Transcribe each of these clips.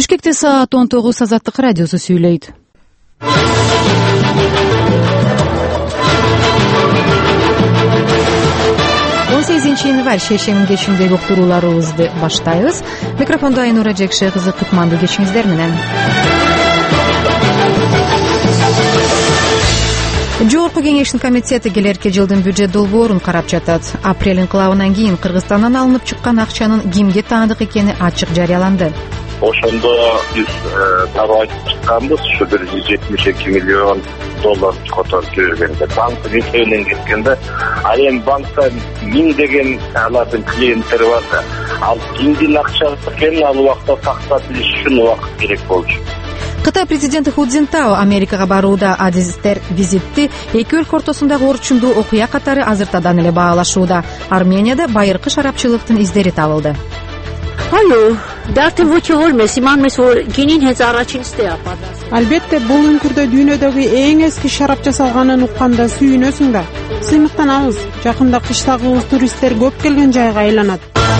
Бишкекте саат 19 Азаттык радиосу сүйлөйт. 18 январь шейшемби кечиндеги уктурууларыбызды баштайбыз. Микрофондо Айнура Жекше кызы, кутмандуу кечиңиздер менен. Жогорку кеңештин комитети келерки жылдын бюджет долбоорун карап жатат. Апрель инкылабынан кийин Кыргызстандан алынып чыккан акчанын кимге таандык экени ачык жарыяланды. Ошондо биз таап айтып чыкканбыз, ушу 172 миллион доллар которуп жибергенде банктын эсебинен кеткенде, ал эми банкта миңдеген алардын клиенттери бар да, ал кимдин акчасы экенин ал убакта тактап билиш үчүн убакыт керек болчу. Кытай президенти Ху Цзинтао Америкага барууда адистер визитти эки өлкө ортосундагы орчундуу окуя катары азыртадан эле баалашууда. Арменияда байыркы шарапчылыктын издери табылды. Албетте, бул үңкүрдө дүйнөдөгү эң эски шарап жасалганын укканда сүйүнөсүң да. Сыймыктанабыз. Жакында кыштагы туристтер көп келген жайга айланат.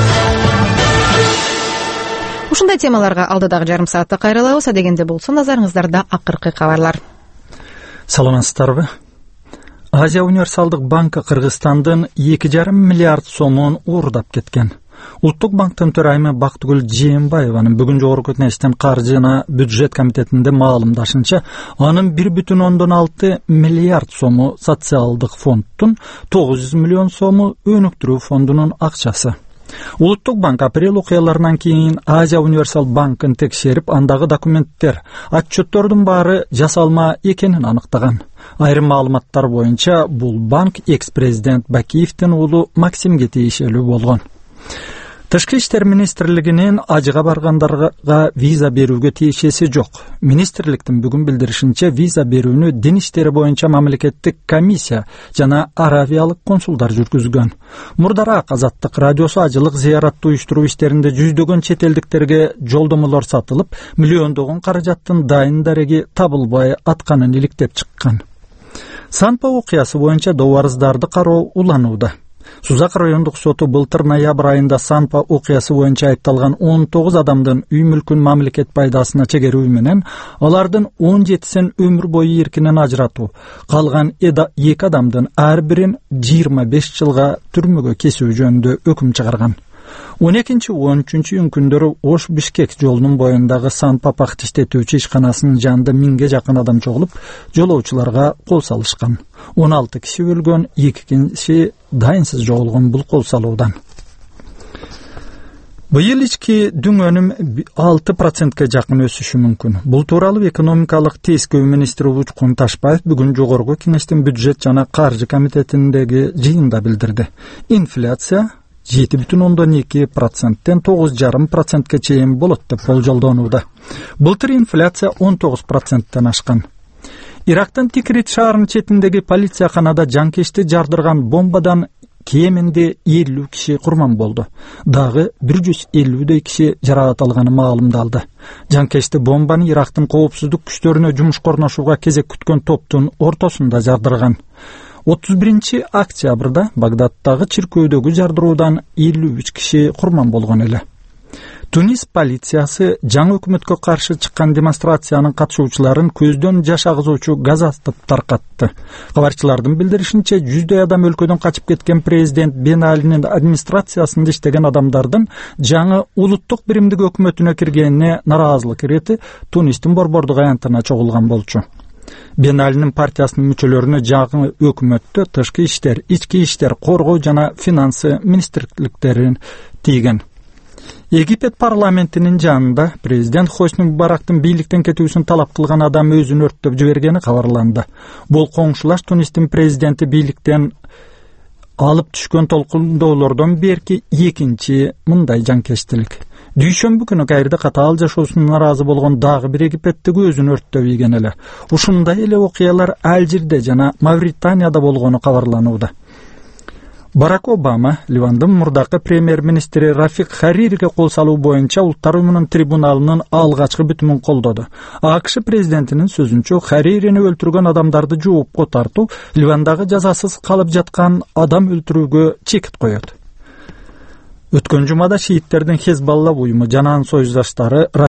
Ушундай темаларга алдыдагы жарым саатта кайрылабыз. Дегенде болсо назарыңыздарда акыркы кабарлар. Саламатсыздарбы? Азия универсалдык банкы Кыргызстандын 2,5 миллиард сомун уурдап кеткен. Улуттук банктын төрайымы Бактыгүл Жээнбаеванын бүгүн жогорку кеңештин каржы жана бюджет комитетинде маалымдашынча, анын 1,6 миллиард сому социалдык фондтун, 900 миллион сому өнүктүрүү фондунун акчасы. Улуттук банк апрель окуяларынан кийин Азия универсал банкын текшерип, андагы документтер, отчеттордун баары жасалма экенин аныктаган. Айрым маалыматтар боюнча бул банк экс-президент Бакиевдин уулу Максимге тиешелүү болгон. Тышкы иштер министрлигинин ажыга баргандарга виза берүүгө тиешеси жок. Министрликтин бүгүн билдиришинче, виза берүүнү дин иштери боюнча мамлекеттик комиссия жана аравиялык консулдар жүргүзгөн. Мурдараак Азаттык радиосу ажылык зыяратты уюштуруу иштеринде жүздөгөн чет элдиктерге жолдомолор сатылып, миллиондогон каражаттын дайын дареги табылбай атканын иликтеп чыккан. Санпа окуясы боюнча добарыздарды кароо уланууда. Сузак райондук соту былтыр ноябрь айында Санпа окуясы боюнча айыпталган 19 адамдын үй мүлкүн мамлекет пайдасына чегерүү менен алардын 17син өмүр бою эркинен ажыратуу, калган 2 адамдын ар бирин 25 жылга түрмөгө кесүү жөнүндө өкүм чыгарган. 12-13 күндөрү Ош Бишкек жолунун боюндагы Санпа пакт иштетүүчү ишканасынын жанында 1000ге жакын адам чогулуп, жолоочуларга кол салышкан. 16 киши өлгөн, 2 киши дайынсыз жоголгон бул кол салуудан. Быйыл ички дүң өнүм 6%га жакын өсүшү мүмкүн. Бул тууралуу экономикалык тескөө министри Учкун Ташбаев бүгүн жогорку кеңештин бюджет жана каржы комитетиндеги жыйында билдирди. Инфляция 7,2%-тен 9,5%га чейин болот деп болжолдонууда. Былтыр инфляция 19%-тен ашкан. Ирактын Тикрит шаарынын четиндеги полицияканада жанкечти жардырган бомбадан кеминде 50 киши курман болду. Дагы 150 киши жаракат алганы маалымдалды. Жанкечти бомбаны Ирактын коопсуздук күчтөрүнө жумушка орношууга кезек күткөн топтун ортосунда жардырган. 31 октябрда Багдадтагы чиркөөдөгү жардыруудан 53 киши курман болгон эле. Тунис полициясы жаңы өкмөткө каршы чыккан демонстрациянын катышуучуларын көздөн жаш агызуучу газ атып таркатты. Кабарчылардын билдиришинче, 100 адам өлкөдөн качып кеткен президент Бен Алинин администрациясында иштеген адамдардын жаңы улуттук биримдик өкмөтүнө киргенине нараазылык ирети Тунистин борбордук аянтына чогулган болчу. Бен Алинин партиясынын мүчөлөрүнө жаңы өкмөттө тышкы иштер, ички иштер, коргоо жана финансы министрликтерин тийген. Египет парламентинин жанында президент Хосни Мубарактын бийликтен кетүүсүн талап кылган адам өзүн өрттөп жибергени кабарланды. Бул коңшулаш Тунистин президенти бийликтен алып түшкөн толкундоолордон берки экинчи мындай жанкечтилик. Дүйшөмбү күнү Кайрда катаал жашоосуна наразы болгон дагы бир египеттеги өзүн өрттөп ийген эле. Ушундай эле окуялар Алжирде жана Мавританияда болгону кабарланууда. Барак Обама Ливандын мурдакы премьер-министри Рафик Харириге кол салуу боюнча Улуттар уюмунун трибуналынын алгачкы бүтүмүн колдоду. АКШ президентинин сөзүнчө, Харирини өлтүргөн адамдарды жоопко тартуу Ливандагы жазасыз калып жаткан адам өлтүрүүгө чекит коет. Өткөн жумада шииттердин Хезбалла уюму жана анын союздаштары